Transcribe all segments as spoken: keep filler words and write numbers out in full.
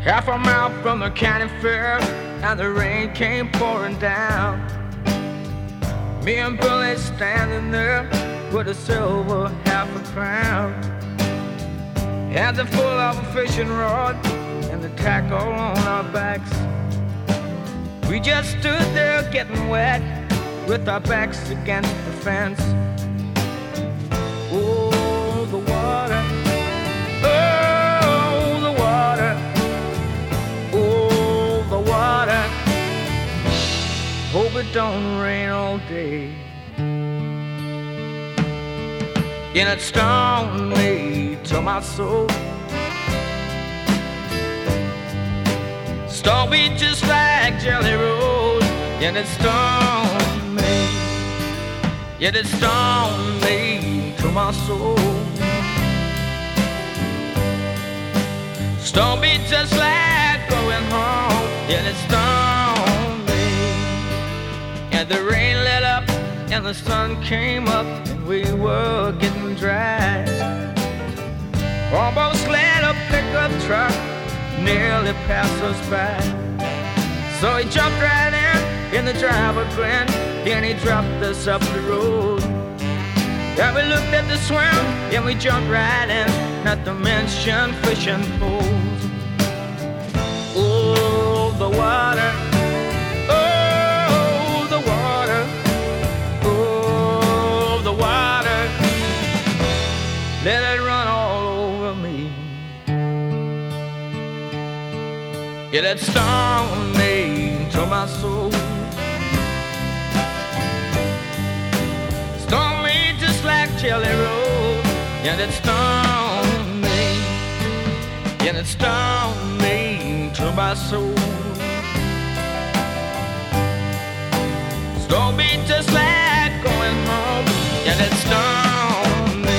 Half a mile from the county fair, and the rain came pouring down. Me and Billy standing there with a silver half a crown. Hands are full of a fishing rod and the tackle on our backs. We just stood there getting wet with our backs against the fence. Oh, the water. Oh, the water. Oh, the water. Hope it don't rain all day. And it stung me to my soul. Stung me just like Jelly Roll. And it stung me. Yet it stung me to my soul. Stung me just like going home. Yet it stung me. And the rain let up and the sun came up. We were getting dry. Almost let a pickup truck nearly pass us by. So he jumped right in, in the driver grinned, and he dropped us up the road. Yeah, we looked at the swim, and we jumped right in, not to mention fishing poles. Oh, the water. Oh, the water. Oh, the water. Let it run all over me. Yeah, it stung me to my soul. Stung me just like Jelly Roll. Yeah, it stung me. Yeah, it stung me to my soul. Stung me just like going home. Yeah, it stung me.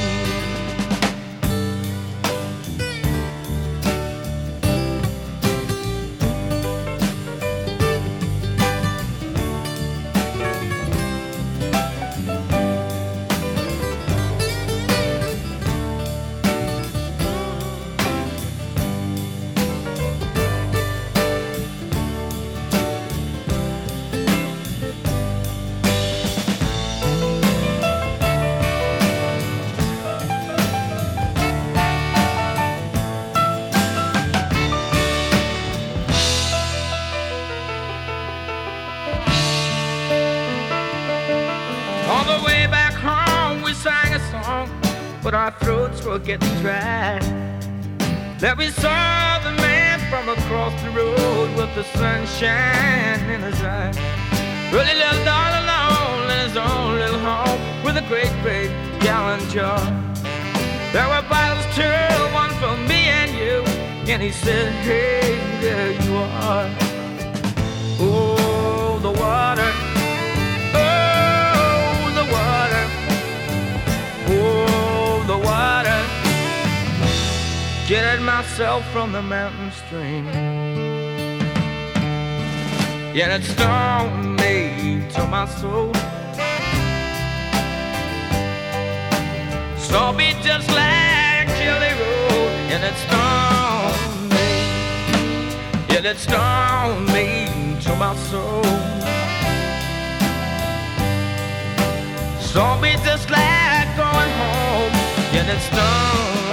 But our throats were getting dry. That we saw the man from across the road with the sunshine in his eyes. Really lived all alone in his own little home with a great big gallon jar. There were bottles too, one for me and you. And he said, hey, there you are. Oh, the water. Oh, the water. Oh, the water. Get myself from the mountain stream. Yet it stung me to my soul. Stung me just like Jelly Roll. And it stung me. Yet it stung me to my soul. Stung me just like going home. Yet it stung